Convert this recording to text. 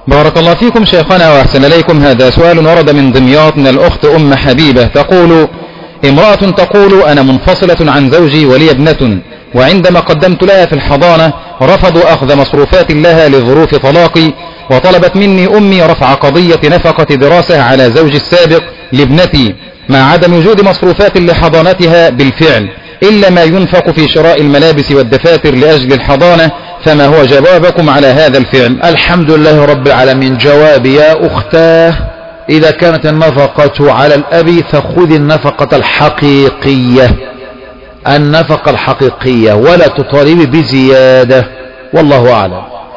بارك الله فيكم شيخنا وأحسن إليكم. هذا سؤال ورد من دمياط من الأخت أم حبيبة، تقول: امرأة تقول: أنا منفصلة عن زوجي ولي ابنة، وعندما قدمت لها في الحضانة رفضوا أخذ مصروفات لها لظروف طلاقي، وطلبت مني أمي رفع قضية نفقة دراسة على زوجي السابق لابنتي، مع عدم وجود مصروفات لحضانتها بالفعل إلا ما ينفق في شراء الملابس والدفاتر لأجل الحضانة، فما هو جوابكم على هذا الفعل؟ الحمد لله رب العالمين. جوابي يا أختاه: إذا كانت النفقة على الأب فخذ النفقة الحقيقية، النفقة الحقيقية، ولا تطالب بزيادة، والله أعلم.